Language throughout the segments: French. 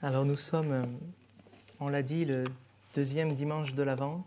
Alors nous sommes, on l'a dit, le deuxième dimanche de l'Avent.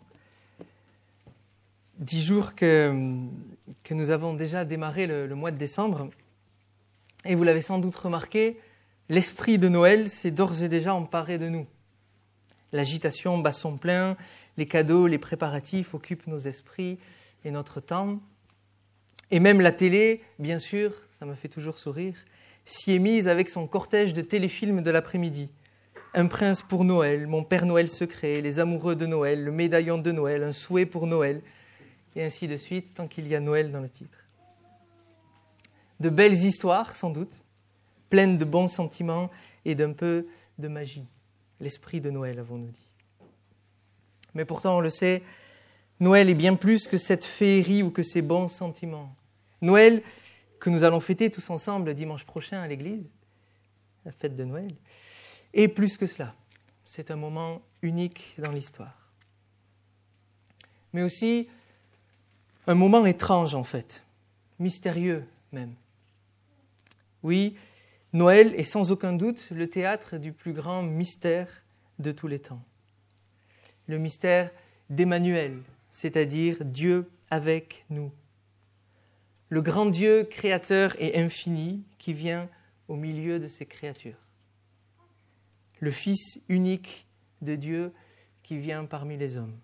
10 jours que nous avons déjà démarré le mois de décembre. Et vous l'avez sans doute remarqué, l'esprit de Noël s'est d'ores et déjà emparé de nous. L'agitation bat son plein, les cadeaux, les préparatifs occupent nos esprits et notre temps. Et même la télé, bien sûr, ça me fait toujours sourire, s'y est mise avec son cortège de téléfilms de l'après-midi. Un prince pour Noël, mon Père Noël secret, les amoureux de Noël, le médaillon de Noël, un souhait pour Noël, et ainsi de suite, tant qu'il y a Noël dans le titre. De belles histoires, sans doute, pleines de bons sentiments et d'un peu de magie. L'esprit de Noël, avons-nous dit. Mais pourtant, on le sait, Noël est bien plus que cette féerie ou que ces bons sentiments. Noël, que nous allons fêter tous ensemble dimanche prochain à l'église, la fête de Noël, et plus que cela. C'est un moment unique dans l'histoire. Mais aussi un moment étrange en fait, mystérieux même. Oui, Noël est sans aucun doute le théâtre du plus grand mystère de tous les temps. Le mystère d'Emmanuel, c'est-à-dire Dieu avec nous. Le grand Dieu créateur et infini qui vient au milieu de ses créatures. Le Fils unique de Dieu qui vient parmi les hommes.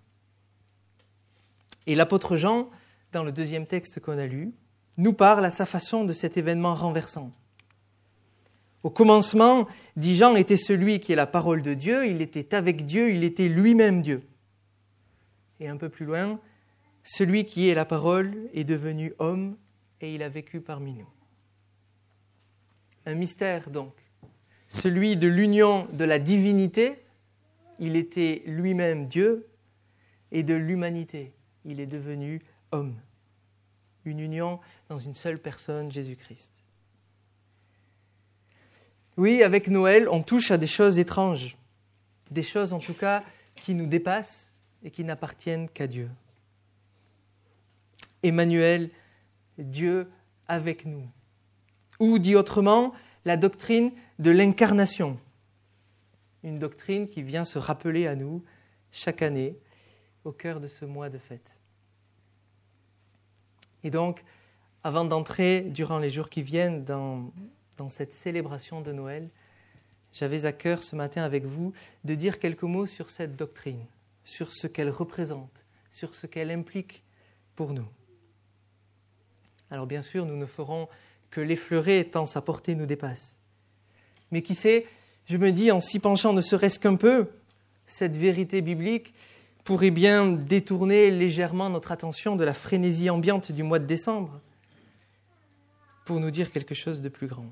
Et l'apôtre Jean, dans le deuxième texte qu'on a lu, nous parle à sa façon de cet événement renversant. Au commencement, dit Jean, était celui qui est la parole de Dieu, il était avec Dieu, il était lui-même Dieu. Et un peu plus loin, celui qui est la parole est devenu homme et il a vécu parmi nous. Un mystère donc, celui de l'union de la divinité, il était lui-même Dieu, et de l'humanité, il est devenu homme. Une union dans une seule personne, Jésus-Christ. Oui, avec Noël, on touche à des choses étranges, des choses en tout cas qui nous dépassent et qui n'appartiennent qu'à Dieu. Emmanuel, Dieu avec nous. Ou, dit autrement, la doctrine de l'incarnation. Une doctrine qui vient se rappeler à nous chaque année au cœur de ce mois de fête. Et donc, avant d'entrer durant les jours qui viennent dans cette célébration de Noël, j'avais à cœur ce matin avec vous de dire quelques mots sur cette doctrine, sur ce qu'elle représente, sur ce qu'elle implique pour nous. Alors bien sûr, nous ne ferons que l'effleurer tant sa portée nous dépasse. Mais qui sait, je me dis, en s'y penchant ne serait-ce qu'un peu, cette vérité biblique pourrait bien détourner légèrement notre attention de la frénésie ambiante du mois de décembre pour nous dire quelque chose de plus grand.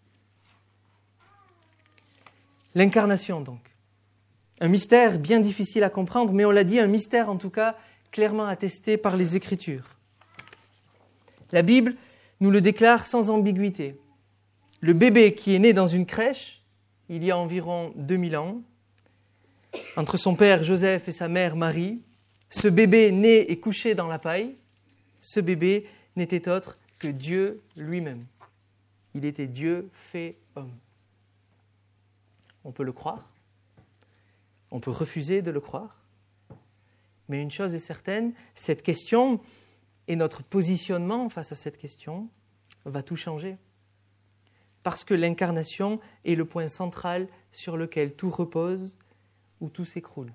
L'incarnation donc. Un mystère bien difficile à comprendre, mais on l'a dit, un mystère en tout cas clairement attesté par les Écritures. La Bible nous le déclare sans ambiguïté. Le bébé qui est né dans une crèche, il y a environ 2000 ans, entre son père Joseph et sa mère Marie, ce bébé né et couché dans la paille, ce bébé n'était autre que Dieu lui-même. Il était Dieu fait homme. On peut le croire, on peut refuser de le croire, mais une chose est certaine, cette question et notre positionnement face à cette question va tout changer. Parce que l'incarnation est le point central sur lequel tout repose ou tout s'écroule.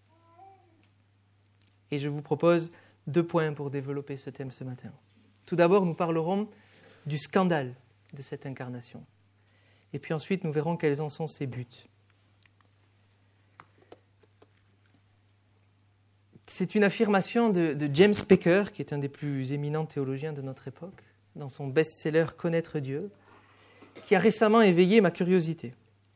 Et je vous propose 2 points pour développer ce thème ce matin. Tout d'abord, nous parlerons du scandale de cette incarnation. Et puis ensuite, nous verrons quels en sont ses buts. C'est une affirmation de James Packer, qui est un des plus éminents théologiens de notre époque, dans son best-seller « Connaître Dieu », qui a récemment éveillé ma curiosité.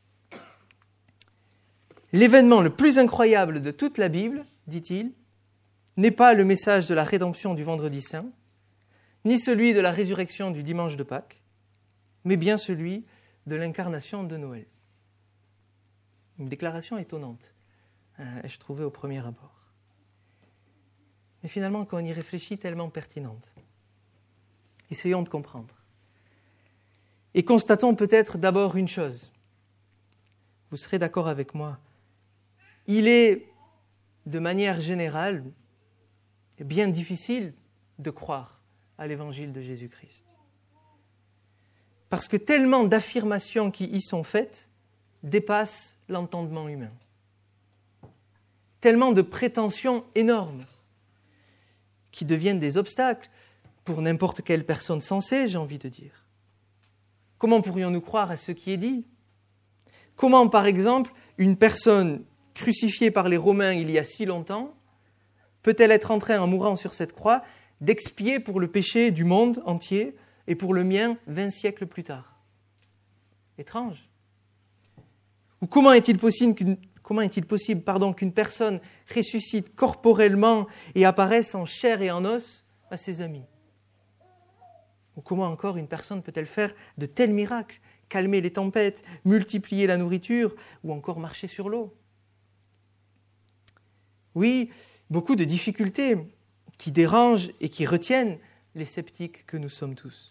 L'événement le plus incroyable de toute la Bible, dit-il, n'est pas le message de la rédemption du Vendredi Saint, ni celui de la résurrection du dimanche de Pâques, mais bien celui de l'incarnation de Noël. Une déclaration étonnante, je trouvais au premier abord. Mais finalement, quand on y réfléchit, tellement pertinente. Essayons de comprendre. Et constatons peut-être d'abord une chose. vous serez d'accord avec moi, il est, de manière générale, bien difficile de croire à l'évangile de Jésus-Christ. Parce que tellement d'affirmations qui y sont faites dépassent l'entendement humain. Tellement de prétentions énormes qui deviennent des obstacles pour n'importe quelle personne sensée, j'ai envie de dire. Comment pourrions-nous croire à ce qui est dit ? Comment, par exemple, une personne crucifiée par les Romains il y a si longtemps peut-elle être en train, en mourant sur cette croix, d'expier pour le péché du monde entier et pour le mien 20 siècles plus tard ? Étrange. Ou comment est-il possible qu'une personne ressuscite corporellement et apparaisse en chair et en os à ses amis ? Ou comment encore une personne peut-elle faire de tels miracles, calmer les tempêtes, multiplier la nourriture ou encore marcher sur l'eau ? Oui, beaucoup de difficultés qui dérangent et qui retiennent les sceptiques que nous sommes tous.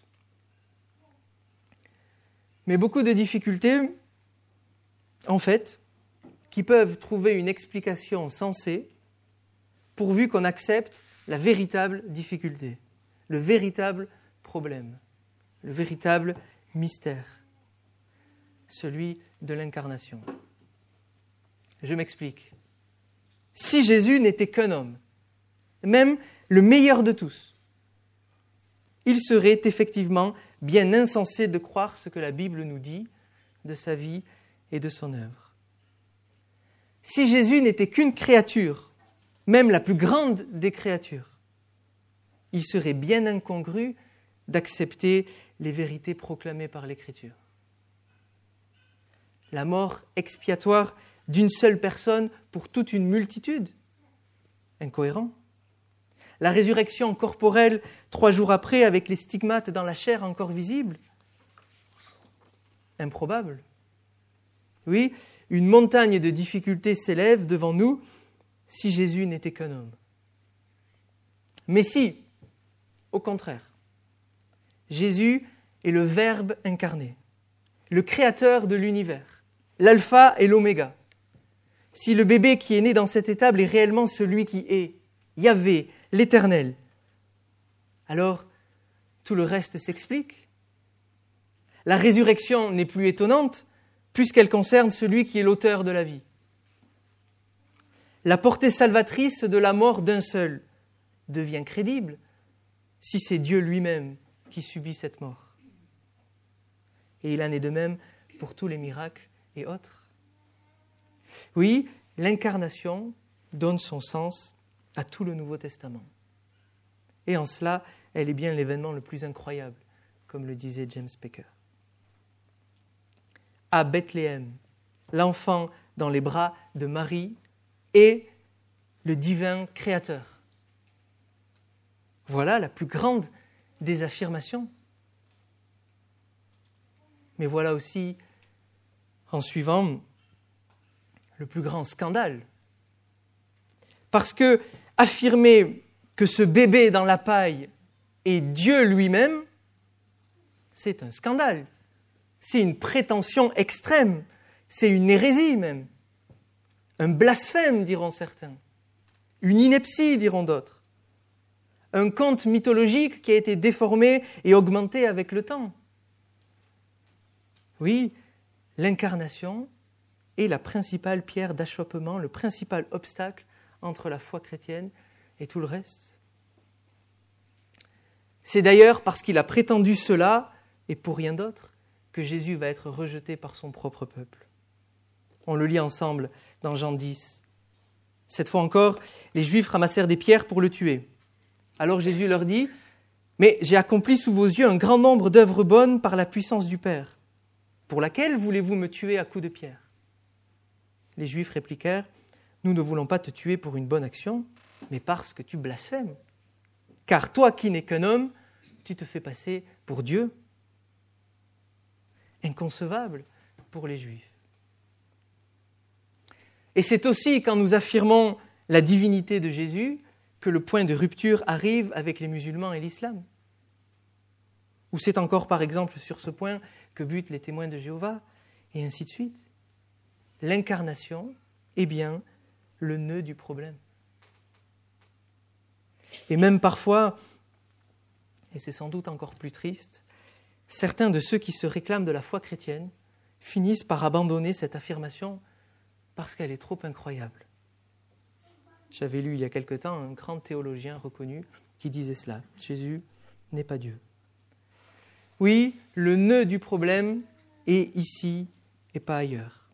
Mais beaucoup de difficultés, en fait, qui peuvent trouver une explication sensée pourvu qu'on accepte la véritable difficulté, le véritable problème, le véritable mystère, celui de l'incarnation. Je m'explique. Si Jésus n'était qu'un homme, même le meilleur de tous, il serait effectivement bien insensé de croire ce que la Bible nous dit de sa vie et de son œuvre. Si Jésus n'était qu'une créature, même la plus grande des créatures, il serait bien incongru d'accepter les vérités proclamées par l'Écriture. La mort expiatoire d'une seule personne pour toute une multitude, incohérent. La résurrection corporelle 3 jours après avec les stigmates dans la chair encore visibles, improbable. Oui, une montagne de difficultés s'élève devant nous si Jésus n'était qu'un homme. Mais si, au contraire, Jésus est le Verbe incarné, le Créateur de l'univers, l'alpha et l'oméga. Si le bébé qui est né dans cette étable est réellement celui qui est, Yahvé, l'Éternel, alors tout le reste s'explique. La résurrection n'est plus étonnante puisqu'elle concerne celui qui est l'auteur de la vie. La portée salvatrice de la mort d'un seul devient crédible si c'est Dieu lui-même qui subit cette mort. Et il en est de même pour tous les miracles et autres. Oui, l'incarnation donne son sens à tout le Nouveau Testament. Et en cela, elle est bien l'événement le plus incroyable, comme le disait James Baker. À Bethléem, l'enfant dans les bras de Marie est le divin créateur. Voilà la plus grande des affirmations. Mais voilà aussi, en suivant, le plus grand scandale. Parce que affirmer que ce bébé dans la paille est Dieu lui-même, c'est un scandale. C'est une prétention extrême. C'est une hérésie même. Un blasphème, diront certains. Une ineptie, diront d'autres. Un conte mythologique qui a été déformé et augmenté avec le temps. Oui, l'incarnation est la principale pierre d'achoppement, le principal obstacle entre la foi chrétienne et tout le reste. C'est d'ailleurs parce qu'il a prétendu cela, et pour rien d'autre, que Jésus va être rejeté par son propre peuple. On le lit ensemble dans Jean 10. Cette fois encore, les Juifs ramassèrent des pierres pour le tuer. Alors Jésus leur dit « Mais j'ai accompli sous vos yeux un grand nombre d'œuvres bonnes par la puissance du Père. Pour laquelle voulez-vous me tuer à coups de pierre ?» Les Juifs répliquèrent « Nous ne voulons pas te tuer pour une bonne action, mais parce que tu blasphèmes. Car toi qui n'es qu'un homme, tu te fais passer pour Dieu. » Inconcevable pour les Juifs. Et c'est aussi quand nous affirmons la divinité de Jésus que le point de rupture arrive avec les musulmans et l'islam. Ou c'est encore par exemple sur ce point que butent les témoins de Jéhovah, et ainsi de suite. l'incarnation est bien le nœud du problème. Et même parfois, et c'est sans doute encore plus triste, certains de ceux qui se réclament de la foi chrétienne finissent par abandonner cette affirmation parce qu'elle est trop incroyable. J'avais lu il y a quelque temps un grand théologien reconnu qui disait cela. Jésus n'est pas Dieu. Oui, le nœud du problème est ici et pas ailleurs.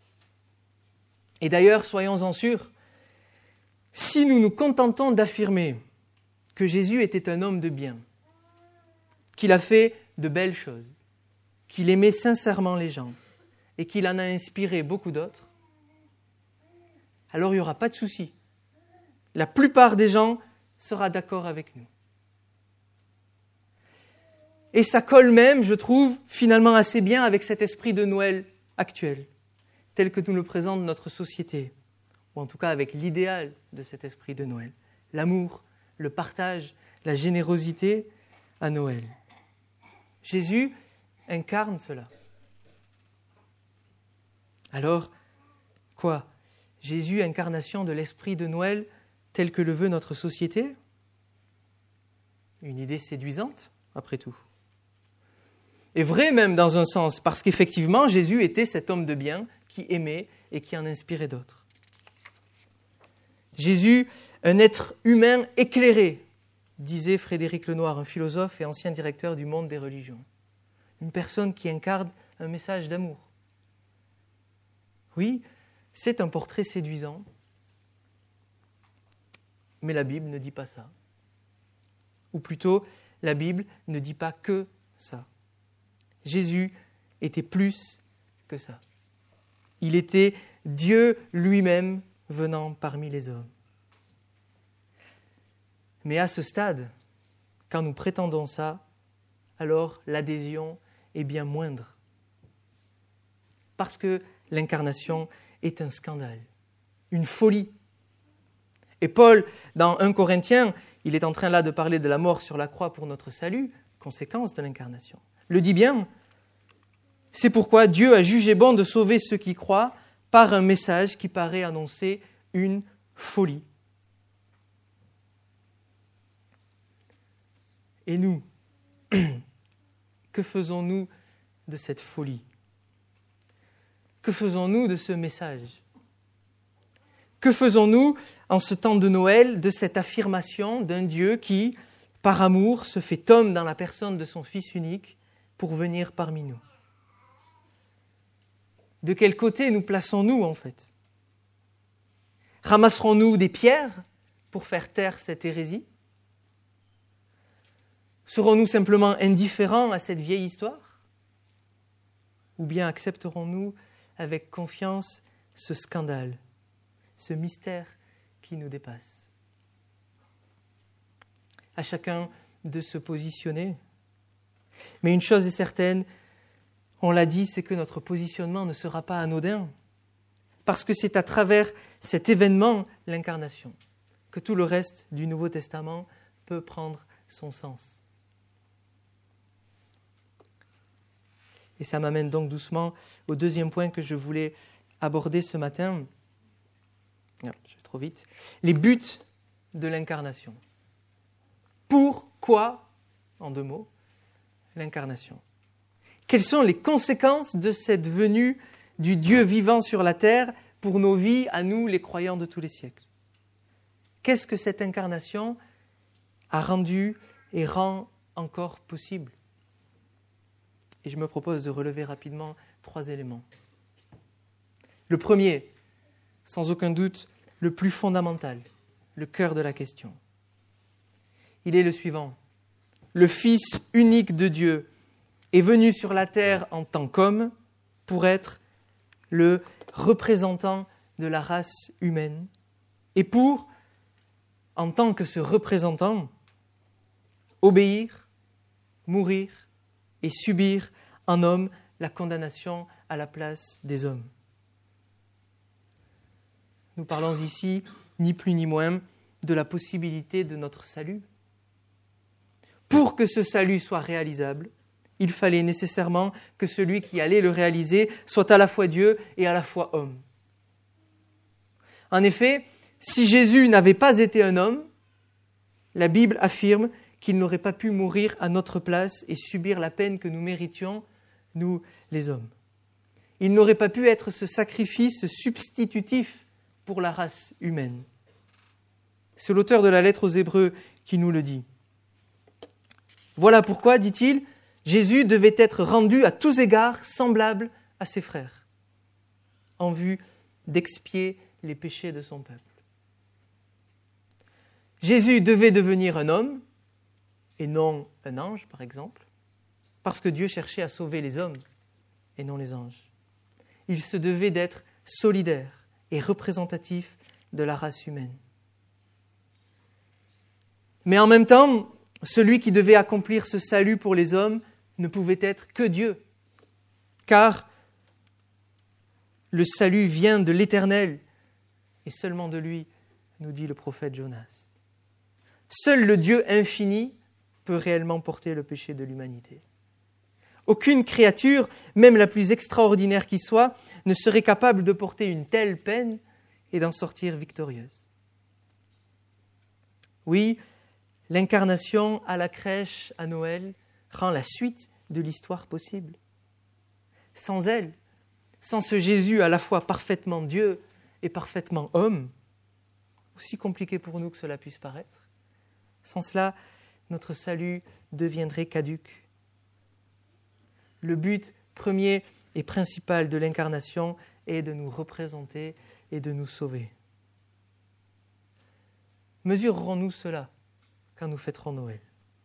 Et d'ailleurs, soyons-en sûrs, si nous nous contentons d'affirmer que Jésus était un homme de bien, qu'il a fait de belles choses, qu'il aimait sincèrement les gens et qu'il en a inspiré beaucoup d'autres, alors il n'y aura pas de souci. La plupart des gens seront d'accord avec nous. Et ça colle même, je trouve, finalement assez bien avec cet esprit de Noël actuel, tel que nous le présente notre société, ou en tout cas avec l'idéal de cet esprit de Noël. L'amour, le partage, la générosité à Noël. Jésus incarne cela. Alors, quoi ? Jésus, incarnation de l'esprit de Noël tel que le veut notre société ? Une idée séduisante, après tout. Et vrai même dans un sens, parce qu'effectivement, Jésus était cet homme de bien qui aimait et qui en inspirait d'autres. Jésus, un être humain éclairé, disait Frédéric Lenoir, un philosophe et ancien directeur du Monde des religions. Une personne qui incarne un message d'amour. Oui, c'est un portrait séduisant, mais la Bible ne dit pas ça. Ou plutôt, la Bible ne dit pas que ça. Jésus était plus que ça. Il était Dieu lui-même venant parmi les hommes. Mais à ce stade, quand nous prétendons ça, alors l'adhésion est bien moindre. Parce que l'incarnation est un scandale, une folie. Et Paul, dans 1 Corinthiens, il est en train là de parler de la mort sur la croix pour notre salut, conséquence de l'incarnation. Le dit bien, c'est pourquoi Dieu a jugé bon de sauver ceux qui croient par un message qui paraît annoncer une folie. Et nous, que faisons-nous de cette folie ? Que faisons-nous de ce message ? Que faisons-nous en ce temps de Noël de cette affirmation d'un Dieu qui, par amour, se fait homme dans la personne de son Fils unique pour venir parmi nous ? De quel côté nous plaçons-nous en fait ? Ramasserons-nous des pierres pour faire taire cette hérésie ? Serons-nous simplement indifférents à cette vieille histoire ? Ou bien accepterons-nous avec confiance ce scandale, ce mystère qui nous dépasse ? À chacun de se positionner. Mais une chose est certaine, on l'a dit, c'est que notre positionnement ne sera pas anodin. Parce que c'est à travers cet événement, l'incarnation, que tout le reste du Nouveau Testament peut prendre son sens. Et ça m'amène donc doucement au deuxième point que je voulais aborder ce matin. Non, je vais trop vite. Les buts de l'incarnation. Pourquoi, en 2 mots, l'incarnation ? Quelles sont les conséquences de cette venue du Dieu vivant sur la terre pour nos vies, à nous, les croyants de tous les siècles ? Qu'est-ce que cette incarnation a rendu et rend encore possible ? Et je me propose de relever rapidement 3 éléments. Le premier, sans aucun doute, le plus fondamental, le cœur de la question. Il est le suivant. Le Fils unique de Dieu est venu sur la terre en tant qu'homme pour être le représentant de la race humaine et pour, en tant que ce représentant, obéir, mourir et subir en homme la condamnation à la place des hommes. Nous parlons ici, ni plus ni moins, de la possibilité de notre salut. Pour que ce salut soit réalisable, Il fallait nécessairement que celui qui allait le réaliser soit à la fois Dieu et à la fois homme. En effet, si Jésus n'avait pas été un homme, la Bible affirme qu'il n'aurait pas pu mourir à notre place et subir la peine que nous méritions, nous les hommes. Il n'aurait pas pu être ce sacrifice substitutif pour la race humaine. C'est l'auteur de la lettre aux Hébreux qui nous le dit. Voilà pourquoi, dit-il, Jésus devait être rendu à tous égards semblable à ses frères, en vue d'expier les péchés de son peuple. Jésus devait devenir un homme, et non un ange, par exemple, parce que Dieu cherchait à sauver les hommes, et non les anges. Il se devait d'être solidaire et représentatif de la race humaine. Mais en même temps, celui qui devait accomplir ce salut pour les hommes ne pouvait être que Dieu, car le salut vient de l'Éternel, et seulement de lui, nous dit le prophète Jonas. Seul le Dieu infini peut réellement porter le péché de l'humanité. Aucune créature, même la plus extraordinaire qui soit, ne serait capable de porter une telle peine et d'en sortir victorieuse. Oui, l'incarnation à la crèche à Noël rend la suite de l'histoire possible. Sans elle, sans ce Jésus à la fois parfaitement Dieu et parfaitement homme, aussi compliqué pour nous que cela puisse paraître, sans cela, notre salut deviendrait caduc. Le but premier et principal de l'incarnation est de nous représenter et de nous sauver. Mesurerons-nous cela quand nous fêterons Noël?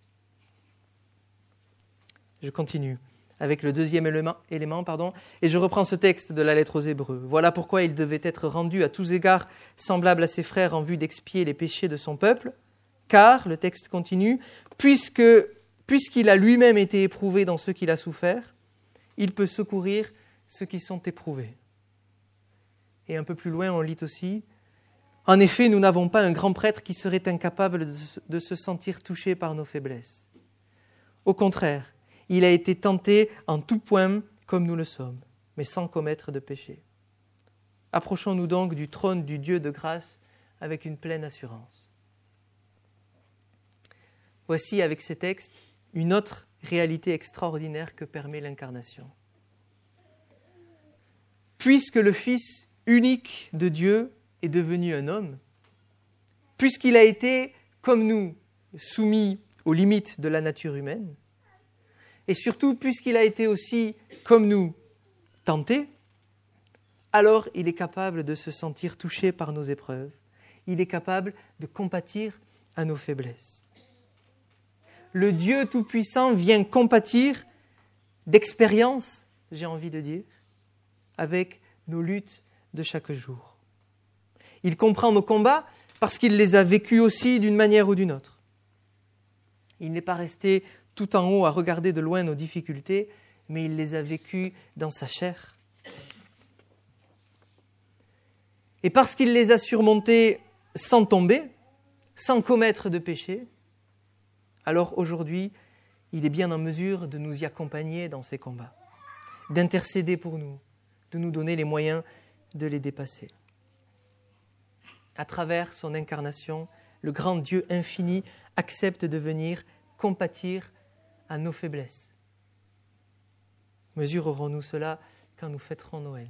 Je continue avec le deuxième élément, et je reprends ce texte de la lettre aux Hébreux. Voilà pourquoi il devait être rendu à tous égards semblable à ses frères en vue d'expier les péchés de son peuple, car, le texte continue, puisqu'il a lui-même été éprouvé dans ce qu'il a souffert, il peut secourir ceux qui sont éprouvés. Et un peu plus loin, on lit aussi, « En effet, nous n'avons pas un grand prêtre qui serait incapable de se sentir touché par nos faiblesses. Au contraire, il a été tenté en tout point comme nous le sommes, mais sans commettre de péché. Approchons-nous donc du trône du Dieu de grâce avec une pleine assurance. » Voici avec ces textes une autre réalité extraordinaire que permet l'incarnation. Puisque le Fils unique de Dieu est devenu un homme, puisqu'il a été, comme nous, soumis aux limites de la nature humaine, et surtout puisqu'il a été aussi, comme nous, tenté, alors il est capable de se sentir touché par nos épreuves. Il est capable de compatir à nos faiblesses. Le Dieu Tout-Puissant vient compatir d'expérience, j'ai envie de dire, avec nos luttes de chaque jour. Il comprend nos combats parce qu'il les a vécus aussi d'une manière ou d'une autre. Il n'est pas resté tout en haut à regarder de loin nos difficultés, mais il les a vécus dans sa chair. Et parce qu'il les a surmontées sans tomber, sans commettre de péché, alors aujourd'hui, il est bien en mesure de nous y accompagner dans ces combats, d'intercéder pour nous, de nous donner les moyens de les dépasser. À travers son incarnation, le grand Dieu infini accepte de venir compatir à nos faiblesses. Mesurerons-nous cela quand nous fêterons Noël?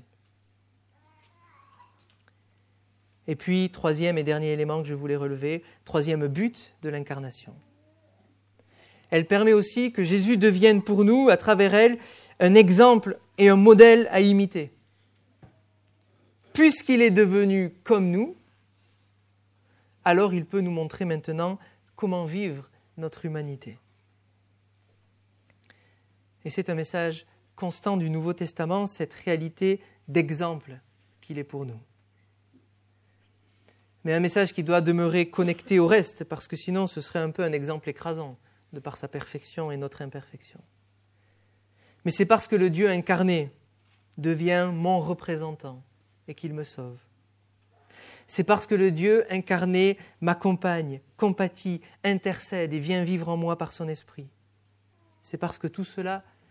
Et puis, troisième et dernier élément que je voulais relever, troisième but de l'incarnation. Elle permet aussi que Jésus devienne pour nous, à travers elle, un exemple et un modèle à imiter. Puisqu'il est devenu comme nous, alors il peut nous montrer maintenant comment vivre notre humanité. Et c'est un message constant du Nouveau Testament, cette réalité d'exemple qu'il est pour nous. Mais un message qui doit demeurer connecté au reste, parce que sinon ce serait un peu un exemple écrasant, de par sa perfection et notre imperfection. Mais c'est parce que le Dieu incarné devient mon représentant et qu'il me sauve. C'est parce que le Dieu incarné m'accompagne, compatit, intercède et vient vivre en moi par son esprit. C'est parce que tout cela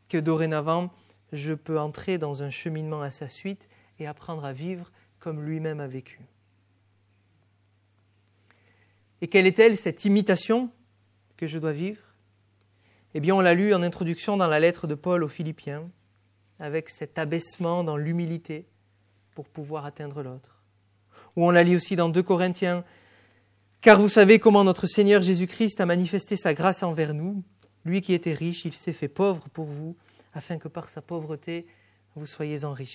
que dorénavant, je peux entrer dans un cheminement à sa suite et apprendre à vivre comme lui-même a vécu. Et quelle est-elle, cette imitation que je dois vivre ? Eh bien, on l'a lu en introduction dans la lettre de Paul aux Philippiens, avec cet abaissement dans l'humilité pour pouvoir atteindre l'autre. Ou on l'a lu aussi dans 2 Corinthiens, « Car vous savez comment notre Seigneur Jésus-Christ a manifesté sa grâce envers nous. Lui qui était riche, il s'est fait pauvre pour vous, afin que par sa pauvreté, vous soyez enrichis. »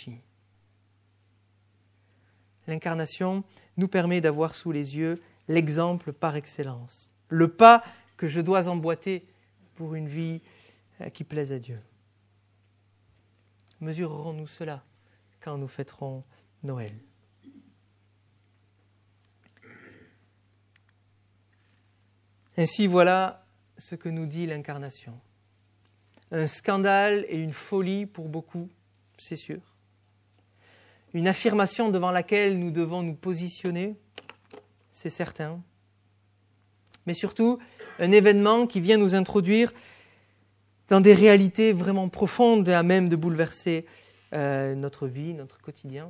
L'incarnation nous permet d'avoir sous les yeux l'exemple par excellence, le pas que je dois emboîter pour une vie qui plaise à Dieu. Mesurerons-nous cela quand nous fêterons Noël ? Ainsi, voilà ce que nous dit l'incarnation. Un scandale et une folie pour beaucoup, c'est sûr. Une affirmation devant laquelle nous devons nous positionner, c'est certain. Mais surtout, un événement qui vient nous introduire dans des réalités vraiment profondes et à même de bouleverser notre vie, notre quotidien.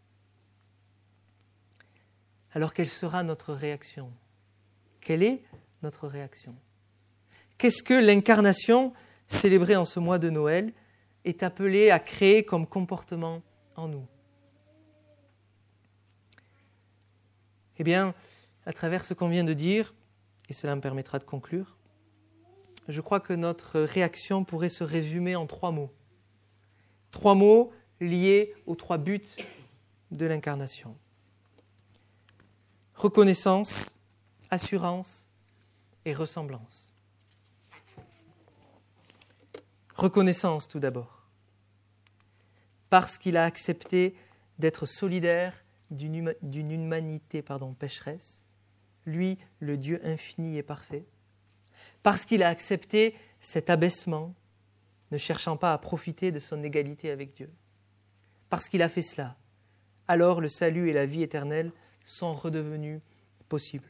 Alors, quelle sera notre réaction ? Quelle est notre réaction ? Qu'est-ce que l'incarnation, célébrée en ce mois de Noël, est appelée à créer comme comportement en nous ? Eh bien, à travers ce qu'on vient de dire, et cela me permettra de conclure, je crois que notre réaction pourrait se résumer en 3 mots. 3 mots liés aux 3 buts de l'incarnation. Reconnaissance, assurance et ressemblance. Reconnaissance tout d'abord. Parce qu'il a accepté d'être solidaire d'une humanité pécheresse, lui, le Dieu infini et parfait, parce qu'il a accepté cet abaissement, ne cherchant pas à profiter de son égalité avec Dieu. Parce qu'il a fait cela, alors le salut et la vie éternelle sont redevenus possibles.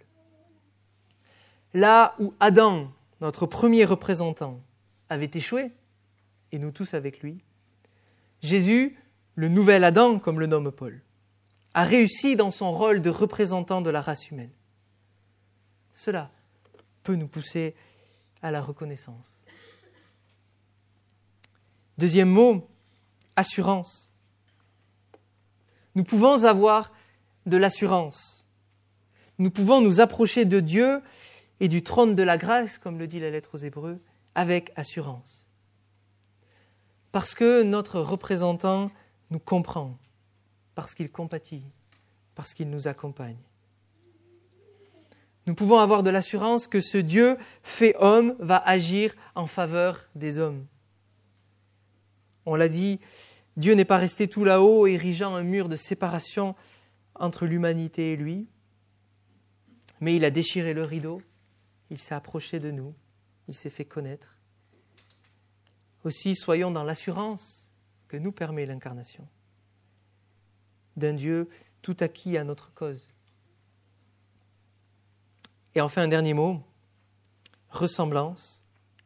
Là où Adam, notre premier représentant, avait échoué, et nous tous avec lui, Jésus, le nouvel Adam, comme le nomme Paul, a réussi dans son rôle de représentant de la race humaine. Cela peut nous pousser à la reconnaissance. Deuxième mot, assurance. Nous pouvons avoir de l'assurance. Nous pouvons nous approcher de Dieu et du trône de la grâce, comme le dit la lettre aux Hébreux, avec assurance. Parce que notre représentant nous comprend, parce qu'il compatit, parce qu'il nous accompagne. Nous pouvons avoir de l'assurance que ce Dieu fait homme va agir en faveur des hommes. On l'a dit, Dieu n'est pas resté tout là-haut, érigeant un mur de séparation entre l'humanité et lui, mais il a déchiré le rideau, il s'est approché de nous, il s'est fait connaître. Aussi, soyons dans l'assurance que nous permet l'incarnation d'un Dieu tout acquis à notre cause. Et enfin, un dernier mot, ressemblance.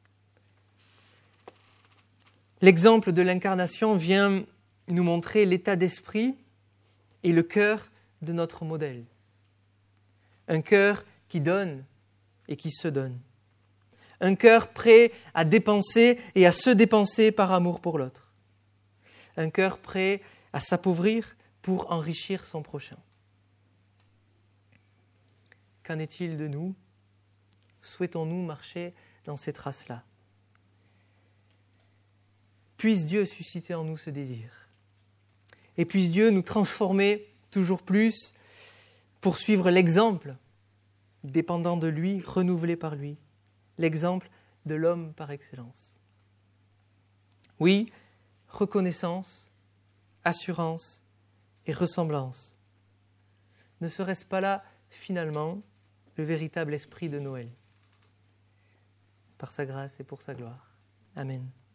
L'exemple de l'incarnation vient nous montrer l'état d'esprit et le cœur de notre modèle. Un cœur qui donne et qui se donne. Un cœur prêt à dépenser et à se dépenser par amour pour l'autre. Un cœur prêt à s'appauvrir pour enrichir son prochain. Qu'en est-il de nous ? Souhaitons-nous marcher dans ces traces-là ? Puisse Dieu susciter en nous ce désir. Et puisse Dieu nous transformer toujours plus pour suivre l'exemple dépendant de lui, renouvelé par lui, l'exemple de l'homme par excellence. Oui, reconnaissance, assurance et ressemblance. Ne serait-ce pas là, finalement, le véritable esprit de Noël ? Par sa grâce et pour sa gloire. Amen.